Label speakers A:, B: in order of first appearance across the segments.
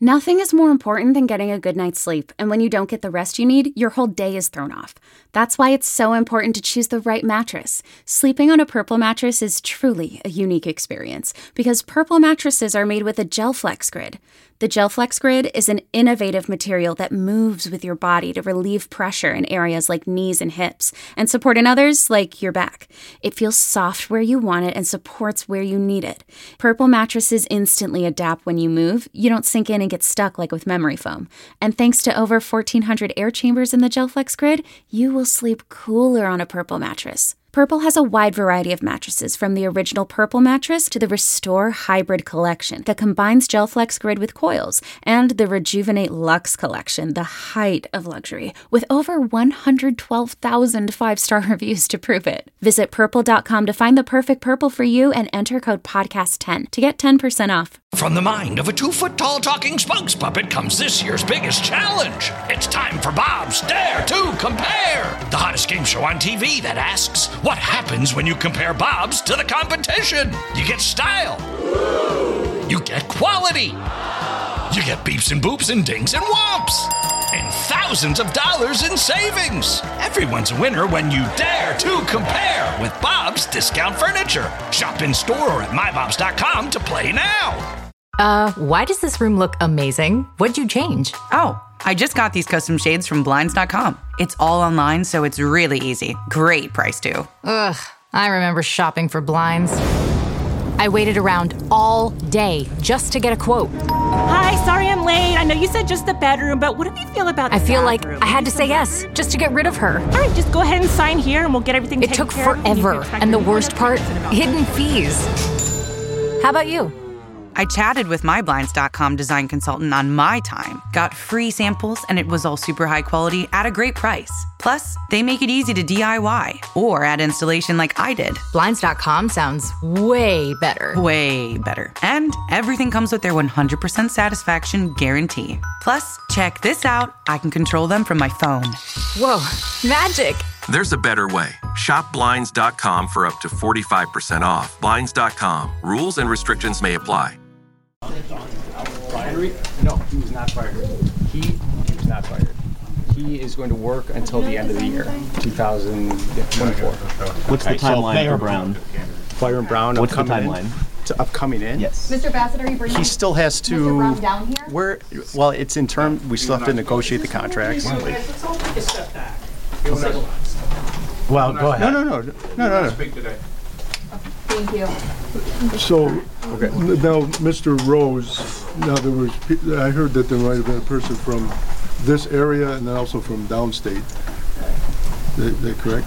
A: Nothing is more important than getting a good night's sleep, and when you don't get the rest you need, your whole day is thrown off. That's why it's so important to choose the right mattress. Sleeping on a Purple mattress is truly a unique experience, because Purple mattresses are made with a GelFlex Grid. The GelFlex Grid is an innovative material that moves with your body to relieve pressure in areas like knees and hips, and support in others like your back. It feels soft where you want it and supports where you need it. Purple mattresses instantly adapt when you move. You don't sink in and get stuck like with memory foam. And thanks to over 1,400 air chambers in the GelFlex Grid, you will sleep cooler on a Purple mattress. Purple has a wide variety of mattresses, from the original Purple mattress to the Restore Hybrid collection that combines GelFlex Grid with coils, and the Rejuvenate Luxe collection, the height of luxury, with over 112,000 five-star reviews to prove it. Visit purple.com to find the perfect Purple for you and enter code podcast10 to get 10% off.
B: From the mind of a 2-foot-tall talking spokes puppet comes this year's biggest challenge. It's time for Bob's Dare to Compare, the hottest game show on TV that asks, what happens when you compare Bob's to the competition? You get style. You get quality. You get beeps and boops and dings and whomps. And thousands of dollars in savings. Everyone's a winner when you dare to compare with Bob's Discount Furniture. Shop in store or at mybobs.com to play now.
C: Why does this room look amazing? What'd you change?
D: Oh, I just got these custom shades from Blinds.com. It's all online, so it's really easy. Great price, too.
C: Ugh, I remember shopping for blinds. I waited around all day just to get a quote.
E: Hi, sorry I'm late. I know you said just the bedroom, but what do you feel about the
C: I feel
E: bathroom?
C: like I had to say yes just to get rid of her.
E: All right, just go ahead and sign here and we'll get everything
C: It
E: taken
C: took
E: care of.
C: forever, and the worst part, hidden fees. How about you?
D: I chatted with my Blinds.com design consultant on my time, got free samples, and it was all super high quality at a great price. Plus, they make it easy to DIY or add installation like I did.
C: Blinds.com sounds way better.
D: Way better. And everything comes with their 100% satisfaction guarantee. Plus, check this out. I can control them from my phone.
C: Whoa, magic.
F: There's a better way. Shop Blinds.com for up to 45% off. Blinds.com. Rules and restrictions may apply.
G: Fired? No, he was not fired. He was not fired. He is going to work until the end of the year, 2024.
H: What's the timeline for Brown?
G: Byron Brown.
H: What's the timeline?
G: Upcoming in?
H: Yes.
I: Mr. Bassett, are you bringing
G: He still has to.
I: Mr. Brown down here?
G: Well, it's in term. We still have to negotiate the contracts.
J: Let's all take a step back.
G: Well, go ahead. No.
J: Speak today.
I: Thank you.
K: So, now, Mr. Rose, now I heard that there might have been a person from this area and then also from downstate. That correct?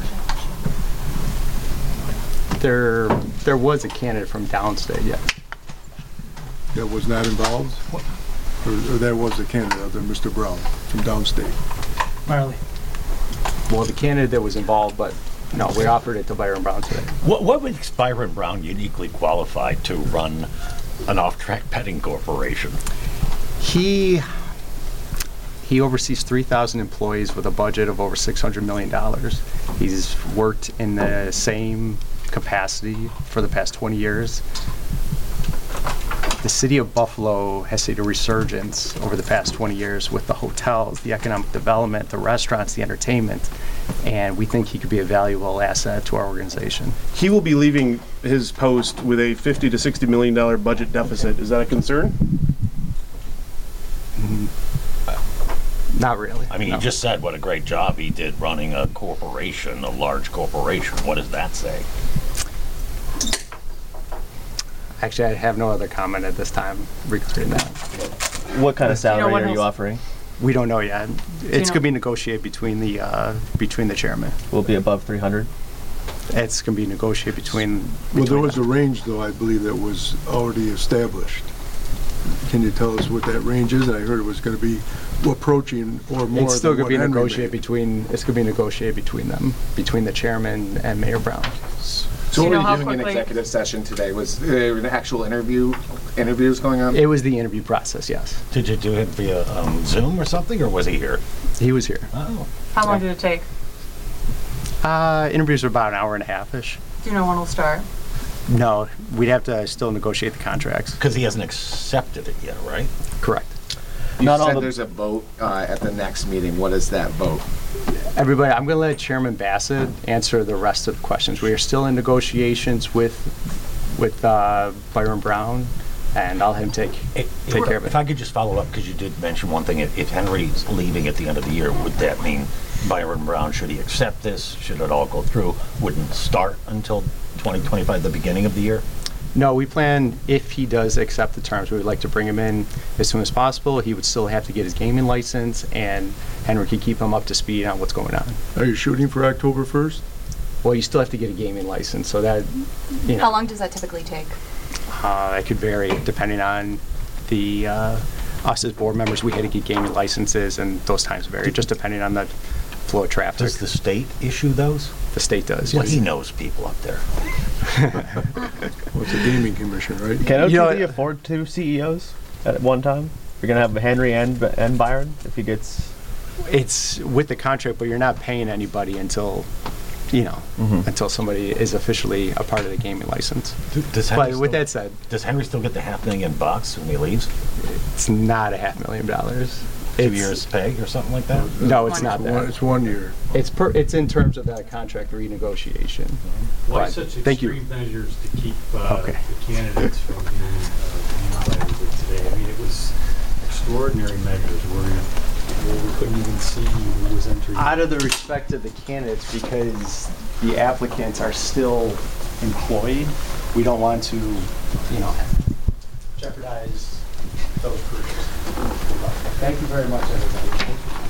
G: There was a candidate from downstate, yes.
K: That was not involved? Or that was the candidate, other than Mr. Brown from downstate?
J: Marley.
G: Well, the candidate that was involved, but no, we offered it to Byron Brown today.
L: What makes Byron Brown uniquely qualified to run an off-track petting corporation?
G: He oversees 3,000 employees with a budget of over $600 million. He's worked in the same capacity for the past 20 years. The city of Buffalo has seen a resurgence over the past 20 years with the hotels, the economic development, the restaurants, the entertainment, and we think he could be a valuable asset to our organization.
M: He will be leaving his post with a $50 to $60 million budget deficit. Is that a concern?
G: Not really.
L: I mean,
G: no.
L: You just said what a great job he did running a corporation, a large corporation. What does that say?
G: Actually, I have no other comment at this time regarding that.
H: What kind of salary are you offering?
G: We don't know yet. It's going to be negotiated between the chairman.
H: Will it be above 300?
G: It's going to be negotiated between.
K: Well, there was a range, though, I believe, that was already established. Can you tell us what that range is? I heard it was going to be approaching or more.
G: It's still going to be
K: Henry
G: negotiated between. It's going to be negotiated between them, between the chairman and Mayor Brown.
N: So what were you doing in executive session today? Was there an actual interviews going on?
G: It was the interview process, yes.
L: Did you do it via Zoom or something, or was he here?
G: He was here.
L: Oh.
O: How long did it take?
G: Interviews are about an hour and a half-ish.
O: Do you know when it'll start?
G: No, we'd have to still negotiate the contracts.
L: Because he hasn't accepted it yet, right?
G: Correct.
N: You said there's a vote at the next meeting. What is that vote?
G: Everybody, I'm going to let Chairman Bassett answer the rest of the questions. We are still in negotiations with Byron Brown, and I'll have him take care of it.
L: If I could just follow up, because you did mention one thing. If Henry's leaving at the end of the year, would that mean Byron Brown, should he accept this, should it all go through, wouldn't start until 2025, the beginning of the year?
G: No, we plan, if he does accept the terms, we would like to bring him in as soon as possible. He would still have to get his gaming license, and Henry could keep him up to speed on what's going on.
K: Are you shooting for October 1st?
G: Well, you still have to get a gaming license, so that, you know.
I: How long does that typically take?
G: It could vary depending on the us as board members. We had to get gaming licenses, and those times vary, just depending on the flow of traffic.
L: Does the state issue those?
G: The state does,
L: Well,
G: yes.
L: he knows people up there.
K: Well, it's a gaming commission, right?
H: Can OTB afford 2 CEOs at one time? You're going to have Henry and Byron if he gets...
G: It's with the contract, but you're not paying anybody until, until somebody is officially a part of the gaming license. But with that said,
L: does Henry still get the $500,000 when he leaves?
G: It's not $500,000.
L: 2 years pay or something like that?
G: No, it's not that.
K: It's 1 year.
G: It's in terms of that contract renegotiation.
P: Why such extreme measures to keep the candidates from being invited today? I mean, it was extraordinary measures where we couldn't even see who was entering.
G: Out of the respect of the candidates, because the applicants are still employed, we don't want to, jeopardize those careers. Thank you very much, everybody.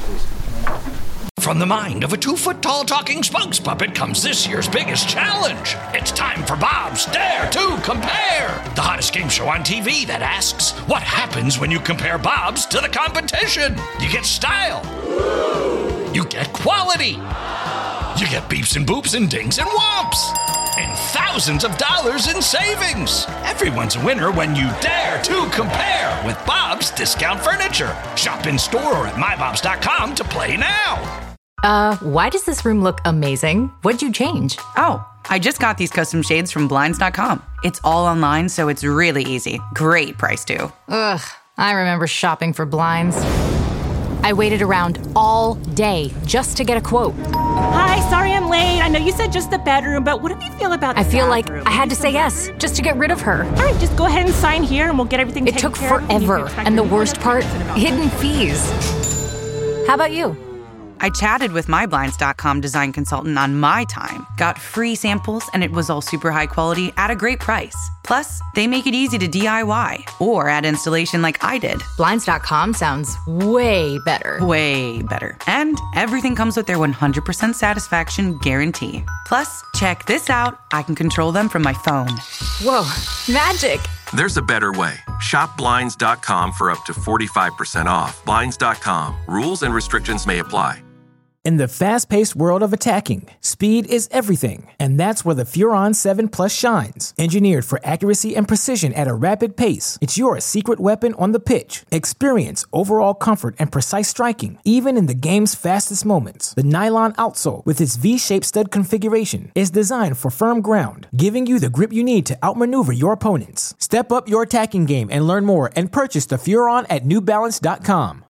B: From the mind of a 2-foot-tall talking spokes puppet comes this year's biggest challenge. It's time for Bob's Dare to Compare, the hottest game show on TV that asks, what happens when you compare Bob's to the competition? You get style. You get quality. You get beeps and boops and dings and whomps. And thousands of dollars in savings. Everyone's a winner when you dare to compare with Bob's Discount Furniture. Shop in store or at mybobs.com to play now.
C: Why does this room look amazing? What'd you change?
D: Oh, I just got these custom shades from Blinds.com. It's all online, so it's really easy. Great price, too.
C: Ugh, I remember shopping for blinds. I waited around all day just to get a quote.
E: Hi, sorry I'm late. I know you said just the bedroom, but what do you feel about the
C: I feel like
E: bathroom?
C: I had to say yes just to get rid of her.
E: All right, just go ahead and sign here and we'll get everything taken care of.
C: It took forever, and the worst part, hidden fees. How about you?
D: I chatted with my Blinds.com design consultant on my time, got free samples, and it was all super high quality at a great price. Plus, they make it easy to DIY or add installation like I did.
C: Blinds.com sounds way better.
D: Way better. And everything comes with their 100% satisfaction guarantee. Plus, check this out. I can control them from my phone.
C: Whoa, magic.
F: There's a better way. Shop Blinds.com for up to 45% off. Blinds.com. Rules and restrictions may apply.
Q: In the fast-paced world of attacking, speed is everything, and that's where the Furon 7 Plus shines. Engineered for accuracy and precision at a rapid pace, it's your secret weapon on the pitch. Experience overall comfort and precise striking, even in the game's fastest moments. The nylon outsole, with its V-shaped stud configuration, is designed for firm ground, giving you the grip you need to outmaneuver your opponents. Step up your attacking game and learn more and purchase the Furon at NewBalance.com.